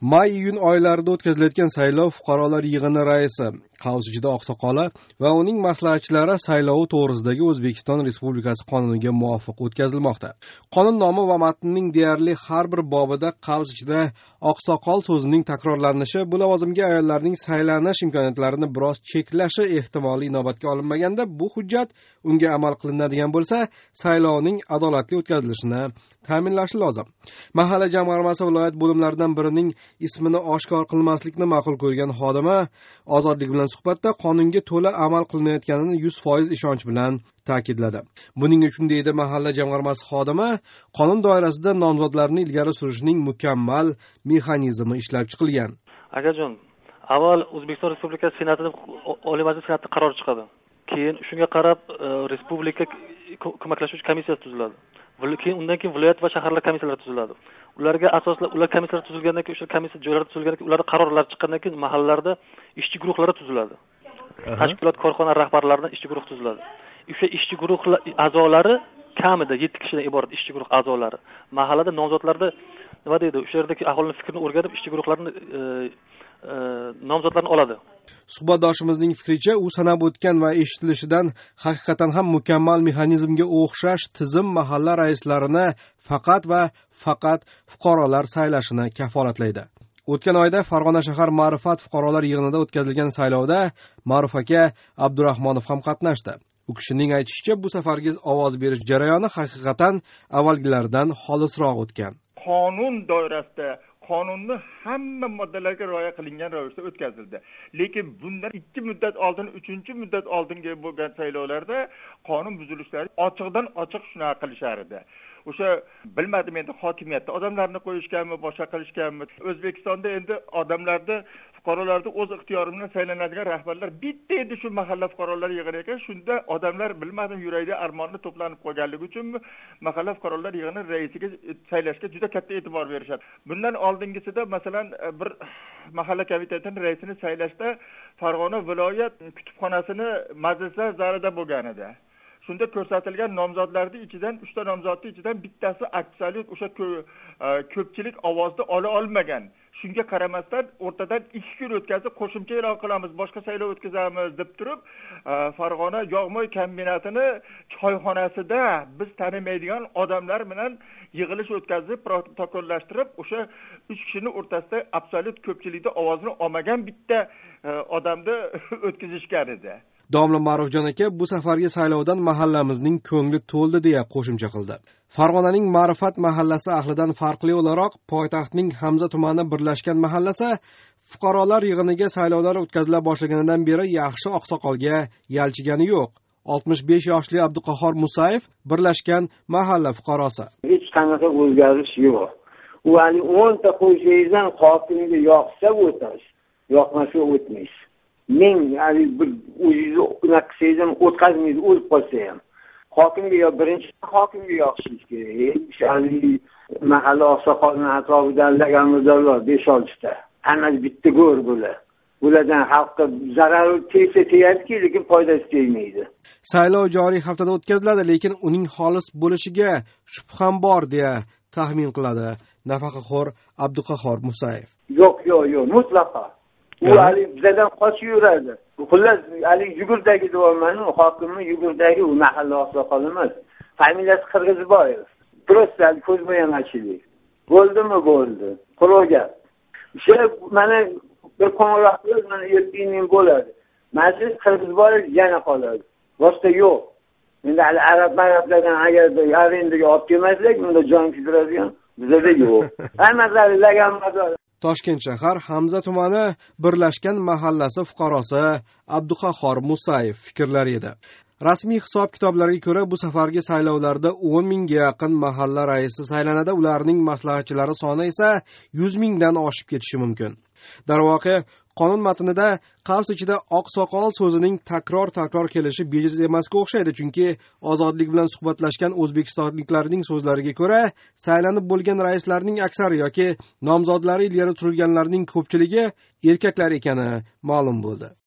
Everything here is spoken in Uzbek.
May-iyun oylarida o'tkazilayotgan saylov fuqarolar yig'ini raisi, Qavs ichida oqsoqoli va uning maslahatchilari saylovi to'g'risidagi O'zbekiston Respublikasi qonuniga muvofiq o'tkazilmoqda. Qonun nomi va matnning deyarli har bir bobida Qavs ichida oqsoqol so'zining takrorlanishi bu lavozimga ayollarning saylanish imkoniyatlarini biroz cheklashi ehtimoli inobatga olinmaganda, bu hujjat unga amal qilinadigan bo'lsa, saylovning adolatli o'tkazilishini ta'minlashi lozim. Mahalla jamg'armasi viloyat bo'limlaridan birining ismini oshkor qilmaslikni ma'qul ko'rgan xodima Ozodlik bilan suhbatda qonunga to'la amal qilinayotganini 100% ishonch bilan ta'kidladi. Buning uchun, deydi mahalla jamg'armasi xodima, qonun doirasida nomzodlarni ilgari surishning mukammal mexanizmi ishlab chiqilgan. Akajon, avval O'zbekiston Respublikasi Senatida Oliy Majlis Senati qaror chiqadi. Keyin shunga qarab respublika ko'maklashuvchi komissiyasi tuziladi. Undan keyin viloyat va shaharlar komissiyalari tuziladi. Ularga asoslab ular komissiyalar tuzilgandan keyin o'sha komissiya joylarda tuzilgandan keyin ularda qarorlar chiqqandan keyin mahallalarda ishchi guruhlari tuziladi. Tashkilot korxona rahbarlaridan ishchi guruh tuziladi. O'sha ishchi guruh a'zolari kamida 7 kishidan iborat ishchi guruh a'zolari mahallada nomzodlarda nima deydi, o'sha yerdagi aholining fikrini o'rganib ishchi guruhlarni nomzodlarni oladi. Suhbatdoshimizning fikricha, u sanab o'tgan va eshitilishidan haqiqatan ham mukammal mexanizmga o'xshash tizim mahalla raislarini faqat va faqat fuqarolar saylashini kafolatlaydi. O'tgan oyda Farg'ona shahar Ma'rifat fuqarolar yig'inida o'tkazilgan saylovda Ma'ruf aka Abdurahmonov ham qatnashdi. U kishining aytishicha, bu safargi ovoz berish jarayoni haqiqatan avvalgilaridan xolisroq o'tgan. Qonun doirasida qonunni hamma moddalariga rioya qilingan ravishda o'tkazildi. Lekin bundan 2 muddat oldin, 3-muddat oldingi bo'lgan saylovlarda qonun buzilishlari ochiqdan ochiq shunaqa qilishar edi. O'sha bilmadim, endi hokimiyatda odamlarni qo'yishganmi, boshqa qilishganmi. O'zbekistonda endi odamlarni, fuqarolarni o'z ixtiyori bilan saylanadigan rahbarlar bitta edi, shu mahalla fuqarolar yig'ini ekan. Shunda odamlar bilmadim, yuragida armonni to'planib qolganligi uchunmi mahalla fuqarolar yig'ini raisiga saylashga juda katta e'tibor berishadi. Bundan oldingisida masalan bir mahalla komitetining raisini saylashda Farg'ona viloyat kutubxonasini majlislar zalida bo'lgan edi. Shunda ko'rsatilgan nomzodlarning ichidan 3 ta nomzodning ichidan bittasi aksariyat o'sha ko'pchilik ovozni ola olmagan. Shunga qaramasdan o'rtadan 2 kun o'tkazib qo'shimcha e'lon qilamiz, boshqa saylov o'tkazamiz deb turib, Farg'ona yog'moy kombinatini choyxonasida biz tanimaydigan odamlar bilan yig'ilish o'tkazib, protokollashtirib, o'sha 3 kishining o'rtasida absolyut ko'pchilikda ovozni olmagan bitta odamni o'tkazishgan edi. Domla Ma'rufjon aka bu safargi saylovdan mahallamizning ko'ngli to'ldi deya qo'shimcha qildi. Farg'onaning Ma'rifat mahallasi ahlidan farqli o'laroq poytaxtning Hamza tumani birlashgan mahallasi fuqarolar yig'iniga saylovlar o'tkazila boshlaganidan beri yaxshi oqsoqolga yalchigani yo'q. 65 yoshli Abduqahhor Musayev birlashgan mahalla fuqarosi. Hech qanaqa o'zgarish yo'q. U 10 ta qo'shaydan hokimga yoqsa o'tasiz, yoqmasa o'tmaysiz. Men bir o'zingizni qilsangiz o'tkazmaydi, o'lib qolsa ham. Hokimga yo birinchi hokimga yoqishingiz kerak. Ya'ni mahalla oqsoqolining atrofidan laganmizlar 5-6 ta. Hammasi bitta go'r bo'lar. Bulardan xalqqa zarar tegadi, lekin foydasi tegmaydi. Saylov joriy haftada o'tkaziladi, lekin uning xolis bo'lishiga shubham bor deya taxmin qiladi nafaqaxo'r Abduqahhor Musayev. Yo'q, mutlaqo. U bizdan qochib yuradi. Xullas, Yugurdagi deyapman, hokimni Yugurdagi u mahalla oqsoqoli emas. Familiyasi Qirg'izboyev. Prosta ko'zbo'yamachilik. Bo'ldimi, bo'ldi. Quloq gap. O'sha mana bir qo'ng'iroq qilib, mana ertaga bo'ladi. Majlis Qirg'izboyev yana qoladi. Boshqa yo'q. Endi arablardan agar arendaga olib kelmasak, bunda jon kuydiradigan bizda yo'q. Hammasi laganmazor. Toshkent shahar Hamza tumani birlashgan mahallasi fuqarosi Abduqahhor Musayev fikrlari edi. Rasmiy hisob-kitoblarga ko'ra, bu safargi saylovlarda 10 mingga yaqin mahalla raisi saylanadi, ularning maslahatchilari soni esa 100 mingdan oshib ketishi mumkin. Darvoqe, qonun matnida Qavs ichida oqsoqol so'zining takror kelishi bejiz emasga o'xshaydi, chunki Ozodlik bilan suhbatlashgan o'zbekistonliklarning so'zlariga ko'ra, saylanib bo'lgan raislarning aksari yoki nomzodlari ilgari surilganlarning ko'pchiligi erkaklar ekani ma'lum bo'ldi.